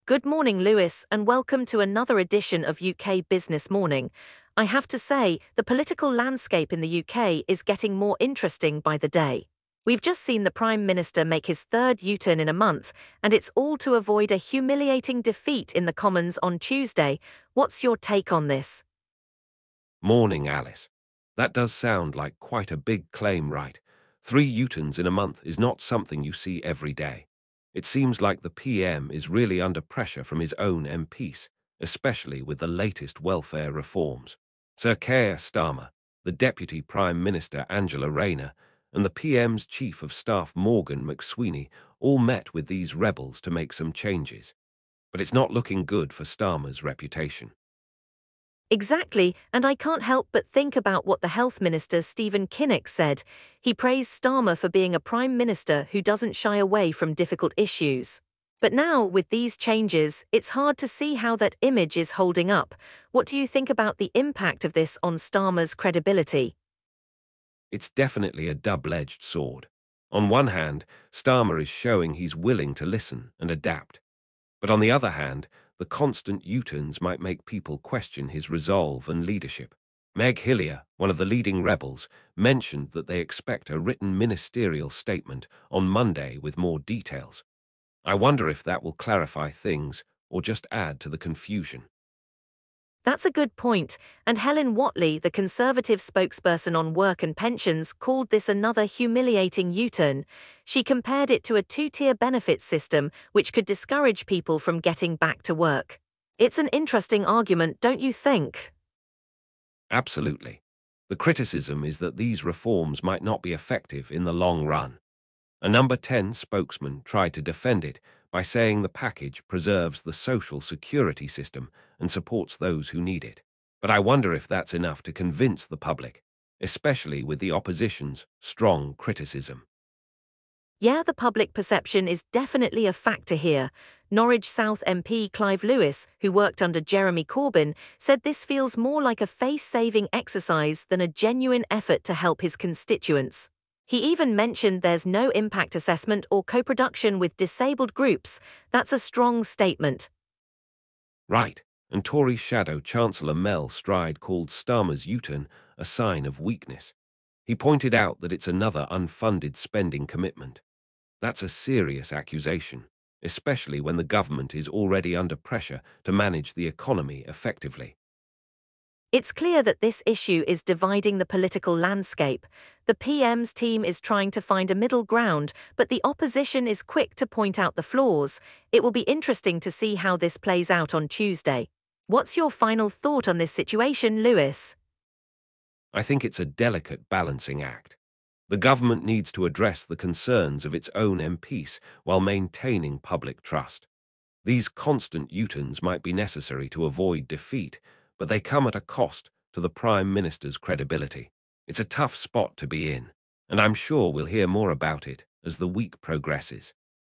Good morning, Lewis, and welcome to another edition of UK Business Morning. I have to say, the political landscape in the UK is getting more interesting by the day. We've just seen the Prime Minister make his third U-turn in a month, and it's all to avoid a humiliating defeat in the Commons on Tuesday. What's your take on this? Morning, Alice. That does sound like quite a big claim, right? 3 U-turns in a month is not something you see every day. It seems like the PM is really under pressure from his own MPs, especially with the latest welfare reforms. Sir Keir Starmer, the Deputy Prime Minister Angela Rayner, and the PM's Chief of Staff Morgan McSweeney all met with these rebels to make some changes. But it's not looking good for Starmer's reputation. Exactly, and I can't help but think about what the Health Minister Stephen Kinnock said. He praised Starmer for being a Prime Minister who doesn't shy away from difficult issues. But now, with these changes, it's hard to see how that image is holding up. What do you think about the impact of this on Starmer's credibility? It's definitely a double-edged sword. On one hand, Starmer is showing he's willing to listen and adapt. But on the other hand, the constant U-turns might make people question his resolve and leadership. Meg Hillier, one of the leading rebels, mentioned that they expect a written ministerial statement on Monday with more details. I wonder if that will clarify things or just add to the confusion. That's a good point, and Helen Whatley, the Conservative spokesperson on work and pensions, called this another humiliating U-turn. She compared it to a two-tier benefits system which could discourage people from getting back to work. It's an interesting argument, don't you think? Absolutely. The criticism is that these reforms might not be effective in the long run. A Number 10 spokesman tried to defend it by saying the package preserves the social security system and supports those who need it. But I wonder if that's enough to convince the public, especially with the opposition's strong criticism. Yeah, the public perception is definitely a factor here. Norwich South MP Clive Lewis, who worked under Jeremy Corbyn, said this feels more like a face-saving exercise than a genuine effort to help his constituents. He even mentioned there's no impact assessment or co-production with disabled groups. That's a strong statement. Right, and Tory Shadow Chancellor Mel Stride called Starmer's U-turn a sign of weakness. He pointed out that it's another unfunded spending commitment. That's a serious accusation, especially when the government is already under pressure to manage the economy effectively. It's clear that this issue is dividing the political landscape. The PM's team is trying to find a middle ground, but the opposition is quick to point out the flaws. It will be interesting to see how this plays out on Tuesday. What's your final thought on this situation, Lewis? I think it's a delicate balancing act. The government needs to address the concerns of its own MPs while maintaining public trust. These constant U-turns might be necessary to avoid defeat, but they come at a cost to the Prime Minister's credibility. It's a tough spot to be in, and I'm sure we'll hear more about it as the week progresses.